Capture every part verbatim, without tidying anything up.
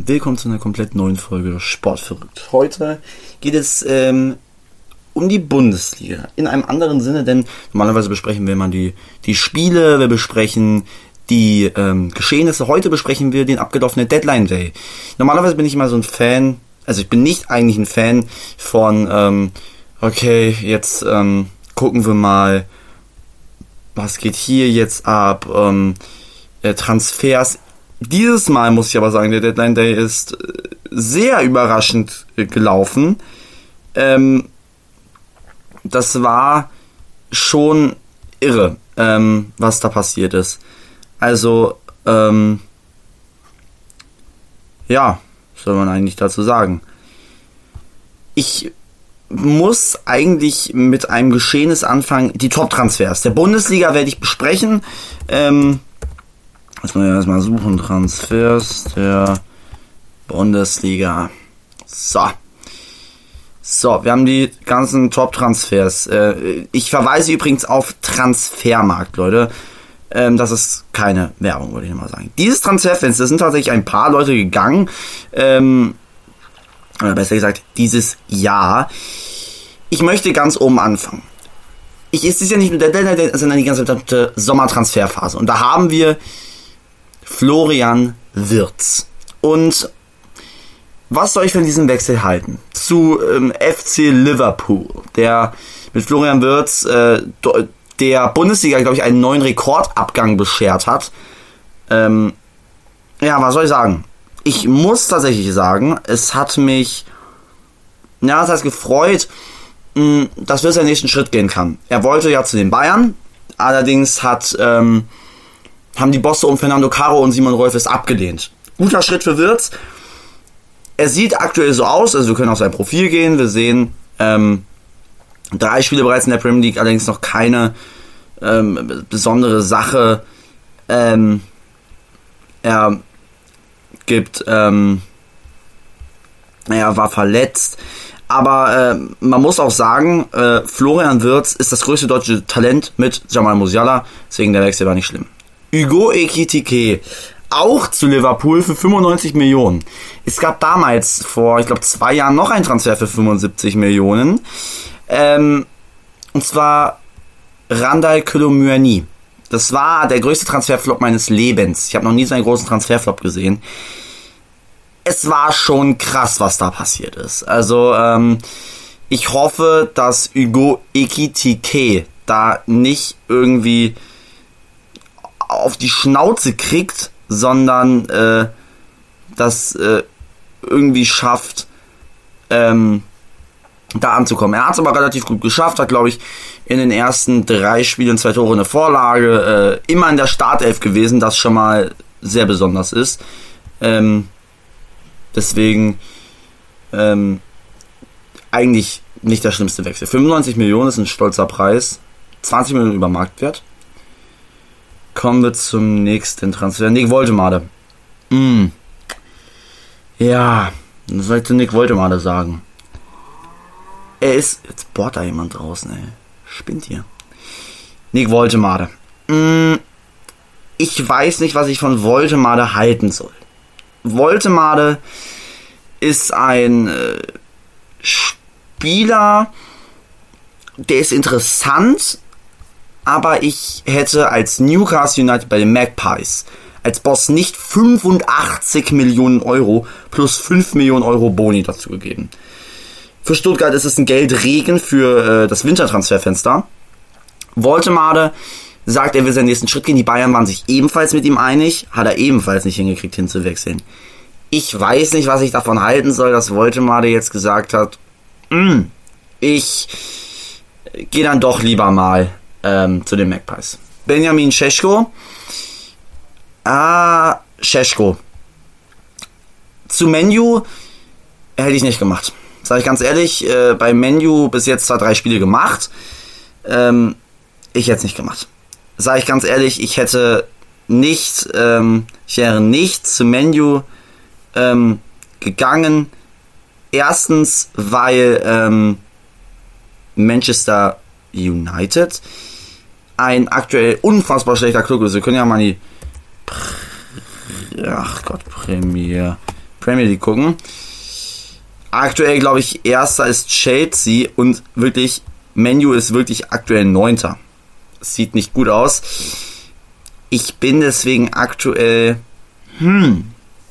willkommen zu einer komplett neuen Folge Sportverrückt. Heute geht es ähm, um die Bundesliga. In einem anderen Sinne, denn normalerweise besprechen wir immer die, die Spiele, wir besprechen die ähm, Geschehnisse. Heute besprechen wir den abgelaufenen Deadline Day. Normalerweise bin ich immer so ein Fan, also ich bin nicht eigentlich ein Fan von, ähm, okay, jetzt ähm, gucken wir mal, was geht hier jetzt ab, ähm, äh, Transfers. Dieses Mal muss ich aber sagen, der Deadline Day ist sehr überraschend gelaufen. Ähm, das war schon irre, ähm, was da passiert ist. Also, ähm, ja, was soll man eigentlich dazu sagen? Ich muss eigentlich mit einem Geschehnis anfangen. Die Top-Transfers der Bundesliga werde ich besprechen. Ähm, Muss man ja erstmal suchen. Transfers der Bundesliga. So. So, wir haben die ganzen Top-Transfers. Äh, ich verweise übrigens auf Transfermarkt, Leute. Ähm, das ist keine Werbung, würde ich mal sagen. Dieses Transferfenster, sind tatsächlich ein paar Leute gegangen. Ähm, oder besser gesagt, dieses Jahr. Ich möchte ganz oben anfangen. Ich, es ist ja nicht nur der Deadline, sondern die ganze Sommertransferphase. Und da haben wir Florian Wirtz. Und was soll ich von diesem Wechsel halten? Zu ähm, F C Liverpool, der mit Florian Wirtz äh, der Bundesliga, glaube ich, einen neuen Rekordabgang beschert hat. Ähm, ja, was soll ich sagen? Ich muss tatsächlich sagen, es hat mich, ja, das heißt gefreut, mh, dass Wirtz den nächsten Schritt gehen kann. Er wollte ja zu den Bayern, allerdings hat ähm, haben die Bosse um Fernando Caro und Simon Rolfes abgelehnt. Guter Schritt für Wirtz. Er sieht aktuell so aus, also wir können auf sein Profil gehen, wir sehen ähm, drei Spiele bereits in der Premier League, allerdings noch keine ähm, besondere Sache. Ähm, er gibt, ähm, er war verletzt, aber äh, man muss auch sagen, äh, Florian Wirtz ist das größte deutsche Talent mit Jamal Musiala, deswegen der Wechsel war nicht schlimm. Hugo Ekitike, auch zu Liverpool für fünfundneunzig Millionen. Es gab damals, vor, ich glaube, zwei Jahren noch einen Transfer für fünfundsiebzig Millionen. Ähm, und zwar Randal Kolo-Muani. Das war der größte Transferflop meines Lebens. Ich habe noch nie so einen großen Transferflop gesehen. Es war schon krass, was da passiert ist. Also, ähm, ich hoffe, dass Hugo Ekitike da nicht irgendwie auf die Schnauze kriegt, sondern äh, das äh, irgendwie schafft, ähm, da anzukommen. Er hat es aber relativ gut geschafft, hat, glaube ich, in den ersten drei Spielen zwei Tore, eine Vorlage, äh, immer in der Startelf gewesen, das schon mal sehr besonders ist. Ähm, deswegen ähm, eigentlich nicht der schlimmste Wechsel. fünfundneunzig Millionen ist ein stolzer Preis, zwanzig Millionen über Marktwert. Kommen wir zum nächsten Transfer. Nick Woltemade. Mm. Ja, was soll ich zu Nick Woltemade sagen? Er ist... Jetzt bohrt da jemand draußen, ey. Spinnt hier. Nick Woltemade. Mm. Ich weiß nicht, was ich von Woltemade halten soll. Woltemade ist ein äh, Spieler, der ist interessant, aber ich hätte als Newcastle United bei den Magpies als Boss nicht fünfundachtzig Millionen Euro plus fünf Millionen Euro Boni dazu gegeben. Für Stuttgart ist es ein Geldregen für äh, das Wintertransferfenster. Woltemade sagt, er will seinen nächsten Schritt gehen. Die Bayern waren sich ebenfalls mit ihm einig. Hat er ebenfalls nicht hingekriegt, hinzuwechseln. Ich weiß nicht, was ich davon halten soll, dass Woltemade jetzt gesagt hat, ich gehe dann doch lieber mal Ähm, zu den Magpies. Benjamin Šeško. Ah, Šeško. Zu Menu hätte ich nicht gemacht. Sag ich ganz ehrlich, äh, bei Menu bis jetzt zwar drei Spiele gemacht. Ähm, ich hätte es nicht gemacht. Sag ich ganz ehrlich, ich hätte nicht, ähm, ich wäre nicht zu Menu ähm, gegangen. Erstens, weil ähm, Manchester United ein aktuell unfassbar schlechter Club ist. Wir können ja mal die Ach Gott, Premier Premier League gucken. Aktuell, glaube ich, erster ist Chelsea und wirklich, Man U ist wirklich aktuell neunter. Sieht nicht gut aus. Ich bin deswegen aktuell, hm,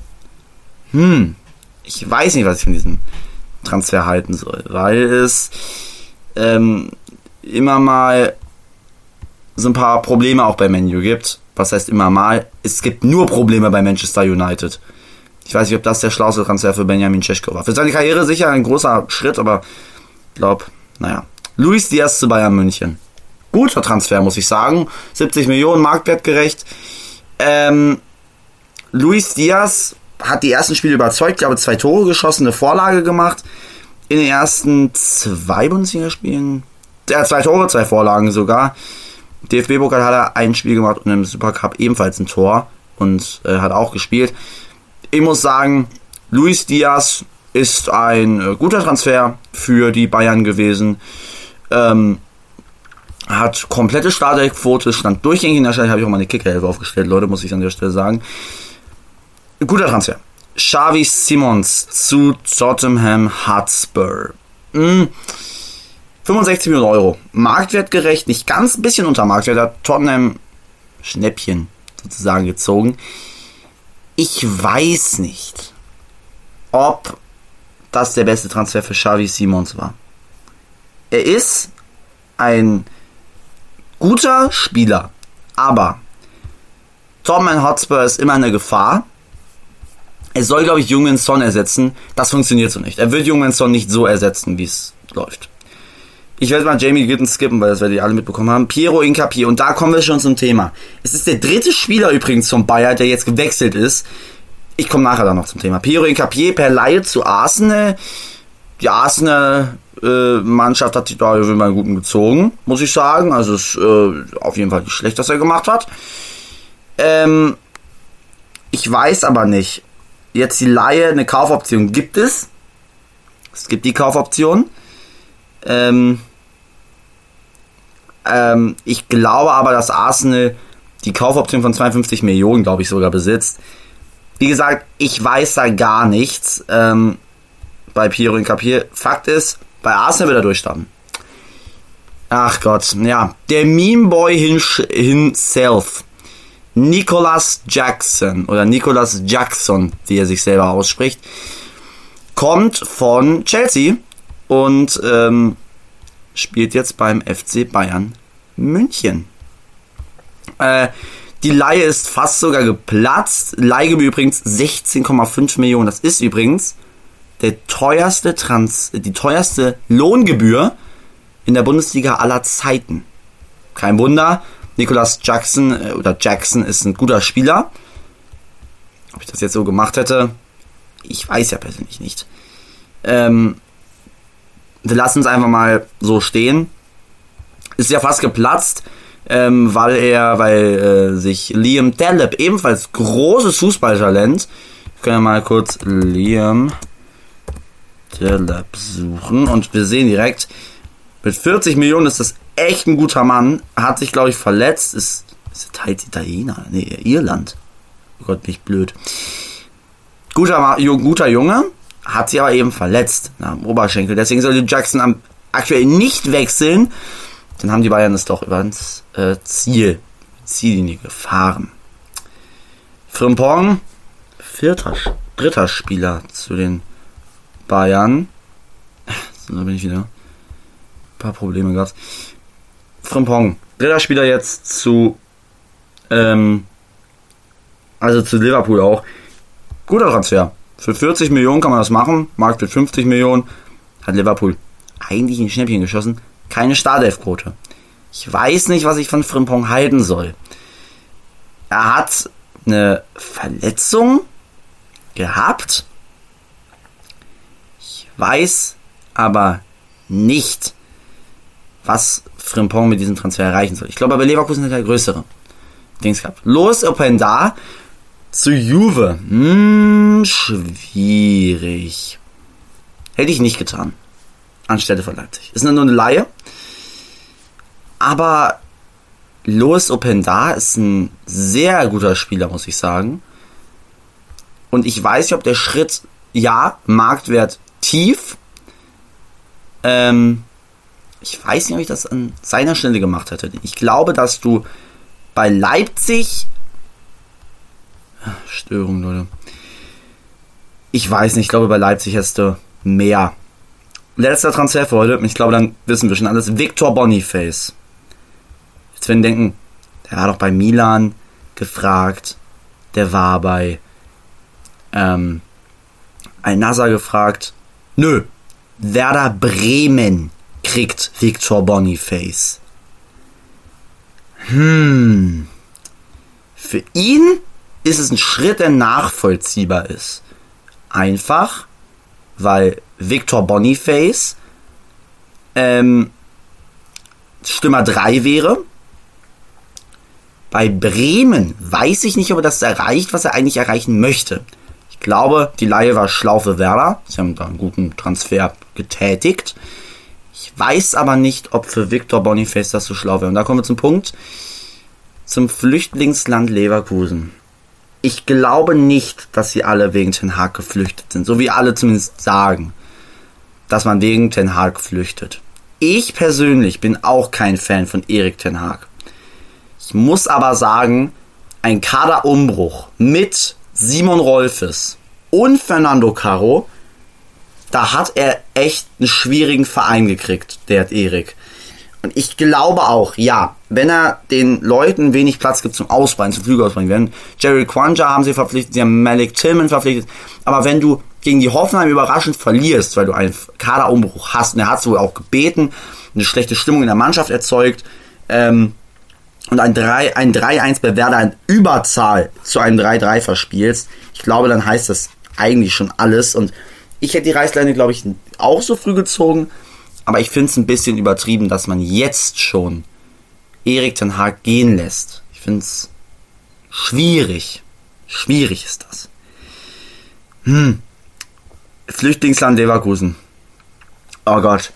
hm, ich weiß nicht, was ich von diesem Transfer halten soll, weil es ähm, immer mal so ein paar Probleme auch bei Man U gibt. Was heißt immer mal? Es gibt nur Probleme bei Manchester United. Ich weiß nicht, ob das der schlauste Transfer für Benjamin Šeško war. Für seine Karriere sicher ein großer Schritt, aber ich glaube, naja. Luis Diaz zu Bayern München. Guter Transfer, muss ich sagen. siebzig Millionen, marktwertgerecht. Ähm, Luis Diaz hat die ersten Spiele überzeugt, ich glaube zwei Tore geschossen, eine Vorlage gemacht. In den ersten zwei Bundesligaspielen. Ja, zwei Tore, zwei Vorlagen sogar. D F B-Pokal hat er ein Spiel gemacht und im Supercup ebenfalls ein Tor und äh, hat auch gespielt. Ich muss sagen, Luis Diaz ist ein äh, guter Transfer für die Bayern gewesen. Ähm, hat komplette Startelf-Quote, stand durchgängig in der Stelle, habe ich auch mal eine Kicker-Elf aufgestellt, Leute, muss ich an der Stelle sagen. Guter Transfer. Xavi Simons zu Tottenham Hotspur. Hm. fünfundsechzig Millionen Euro. Marktwertgerecht, nicht ganz, ein bisschen unter Marktwert. Hat Tottenham Schnäppchen sozusagen gezogen. Ich weiß nicht, ob das der beste Transfer für Xavi Simons war. Er ist ein guter Spieler, aber Tottenham Hotspur ist immer eine Gefahr. Er soll, glaube ich, Heung-min Son ersetzen. Das funktioniert so nicht. Er wird Heung-min Son nicht so ersetzen, wie es läuft. Ich werde mal Jamie Gittens skippen, weil das werdet ihr alle mitbekommen haben. Piero Hincapié. Und da kommen wir schon zum Thema. Es ist der dritte Spieler übrigens vom Bayer, der jetzt gewechselt ist. Ich komme nachher dann noch zum Thema. Piero Hincapié per Leihe zu Arsenal. Die Arsenal-Mannschaft äh, hat sich da auf jeden Fall einen guten gezogen, muss ich sagen. Also es ist äh, auf jeden Fall nicht schlecht, was er gemacht hat. Ähm, ich weiß aber nicht. Jetzt die Leihe, eine Kaufoption gibt es. Es gibt die Kaufoption. Ähm, ähm, ich glaube aber, dass Arsenal die Kaufoption von zweiundfünfzig Millionen, glaube ich, sogar besitzt. Wie gesagt, ich weiß da gar nichts ähm, bei Piero Hincapié. Fakt ist, bei Arsenal wird er durchstarten. Ach Gott, ja. Der Meme-Boy himself, Nicolas Jackson, oder Nicolas Jackson, wie er sich selber ausspricht, kommt von Chelsea und ähm, spielt jetzt beim F C Bayern München. Äh, die Leihe ist fast sogar geplatzt. Leihgebühr übrigens sechzehn Komma fünf Millionen. Das ist übrigens der teuerste Trans, die teuerste Lohngebühr in der Bundesliga aller Zeiten. Kein Wunder. Nicolas Jackson äh, oder Jackson ist ein guter Spieler. Ob ich das jetzt so gemacht hätte, ich weiß ja persönlich nicht. Ähm, wir lassen es einfach mal so stehen. Ist ja fast geplatzt, ähm, weil er, weil äh, sich Liam Delap, ebenfalls großes Fußballtalent, wir können ja mal kurz Liam Delap suchen und wir sehen direkt, mit vierzig Millionen ist das echt ein guter Mann, hat sich, glaube ich, verletzt, ist, ist teils Italiener, nee, Irland. Oh Gott, bin ich blöd. Guter, guter Junge, hat sich aber eben verletzt am Oberschenkel. Deswegen sollte Jackson am, aktuell nicht wechseln. Dann haben die Bayern es doch über das äh, Ziel, Ziellinie gefahren. Frimpong, vierter, dritter Spieler zu den Bayern. So, da bin ich wieder. Ein paar Probleme gehabt. Frimpong, dritter Spieler jetzt zu, ähm, also zu Liverpool auch. Guter Transfer. Für vierzig Millionen kann man das machen. Markt für fünfzig Millionen. Hat Liverpool eigentlich ein Schnäppchen geschossen. Keine Startelf-Quote. Ich weiß nicht, was ich von Frimpong halten soll. Er hat eine Verletzung gehabt. Ich weiß aber nicht, was Frimpong mit diesem Transfer erreichen soll. Ich glaube aber Leverkusen hat der größere Dings gehabt. Los Openda zu Juve. Hm, schwierig. Hätte ich nicht getan. Anstelle von Leipzig. Ist nur eine Leihe. Aber Lois Openda ist ein sehr guter Spieler, muss ich sagen. Und ich weiß nicht, ob der Schritt, ja, Marktwert tief, ähm, ich weiß nicht, ob ich das an seiner Stelle gemacht hätte. Ich glaube, dass du bei Leipzig, Störung, Leute, ich weiß nicht, ich glaube, bei Leipzig hättest du mehr. Letzter Transfer für heute, ich glaube, dann wissen wir schon alles. Victor Boniface. Jetzt werden denken, der war doch bei Milan gefragt, der war bei ähm, Al-Nassr gefragt. Nö, Werder Bremen kriegt Victor Boniface. Hm. Für ihn ist es ein Schritt, der nachvollziehbar ist. Einfach, weil Victor Boniface ähm, Stürmer drei wäre. Bei Bremen weiß ich nicht, ob er das erreicht, was er eigentlich erreichen möchte. Ich glaube, die Leihe war schlau für Werder. Sie haben da einen guten Transfer getätigt. Ich weiß aber nicht, ob für Victor Boniface das so schlau wäre. Und da kommen wir zum Punkt, zum Flüchtlingsland Leverkusen. Ich glaube nicht, dass sie alle wegen Ten Hag geflüchtet sind. So wie alle zumindest sagen, dass man wegen Ten Hag flüchtet. Ich persönlich bin auch kein Fan von Erik Ten Hag. Ich muss aber sagen, ein Kaderumbruch mit Simon Rolfes und Fernando Caro, da hat er echt einen schwierigen Verein gekriegt, der Erik. Und ich glaube auch, ja, wenn er den Leuten wenig Platz gibt zum Ausbreiten, zum Flügelausbreiten werden. Jerry Quanja haben sie verpflichtet, sie haben Malik Tillman verpflichtet. Aber wenn du gegen die Hoffenheim überraschend verlierst, weil du einen Kaderumbruch hast, und er hat es wohl auch gebeten, eine schlechte Stimmung in der Mannschaft erzeugt, ähm, und ein drei eins bei Werder in Überzahl zu einem drei drei verspielst, ich glaube, dann heißt das eigentlich schon alles. Und ich hätte die Reißleine, glaube ich, auch so früh gezogen, aber ich finde es ein bisschen übertrieben, dass man jetzt schon Erik Ten Hag gehen lässt. Ich finde es schwierig. Schwierig ist das. Hm. Flüchtlingsland Leverkusen. Oh Gott.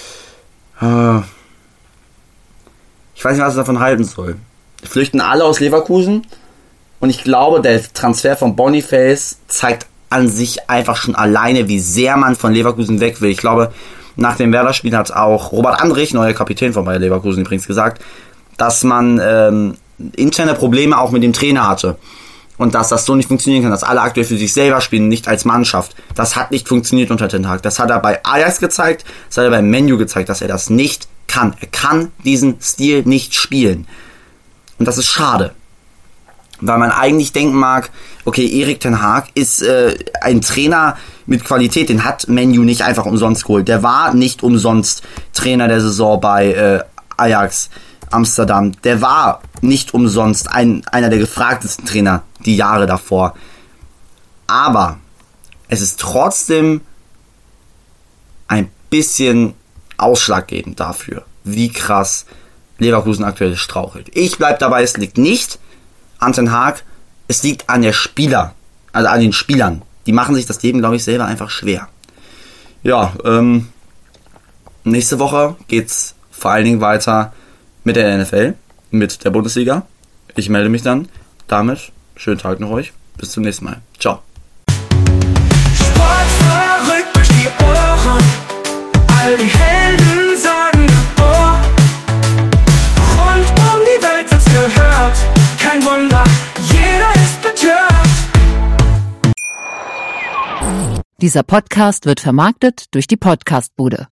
Ich weiß nicht, was ich davon halten soll. Die flüchten alle aus Leverkusen und ich glaube, der Transfer von Boniface zeigt an sich einfach schon alleine, wie sehr man von Leverkusen weg will. Ich glaube, nach dem Werder-Spiel hat auch Robert Andrich, neuer Kapitän von Bayer Leverkusen übrigens, gesagt, dass man ähm, interne Probleme auch mit dem Trainer hatte. Und dass das so nicht funktionieren kann, dass alle aktuell für sich selber spielen, nicht als Mannschaft. Das hat nicht funktioniert unter Ten Hag. Das hat er bei Ajax gezeigt, das hat er bei Man U gezeigt, dass er das nicht kann. Er kann diesen Stil nicht spielen. Und das ist schade. Weil man eigentlich denken mag, okay, Erik Ten Hag ist äh, ein Trainer mit Qualität, den hat Man U nicht einfach umsonst geholt. Der war nicht umsonst Trainer der Saison bei äh, Ajax Amsterdam. Der war nicht umsonst ein, einer der gefragtesten Trainer die Jahre davor. Aber es ist trotzdem ein bisschen ausschlaggebend dafür, wie krass Leverkusen aktuell strauchelt. Ich bleib dabei, es liegt nicht an Ten Hag, es liegt an der Spieler, also an den Spielern. Die machen sich das Leben, glaube ich, selber einfach schwer. Ja, ähm, nächste Woche geht's vor allen Dingen weiter mit der N F L, mit der Bundesliga. Ich melde mich dann. Damit schönen Tag noch euch. Bis zum nächsten Mal. Ciao. Sport verrückt durch die Ohren. All die Helden sagen oh. Rund um die Welt wird's gehört. Kein Wunder, jeder ist betört. Dieser Podcast wird vermarktet durch die Podcastbude.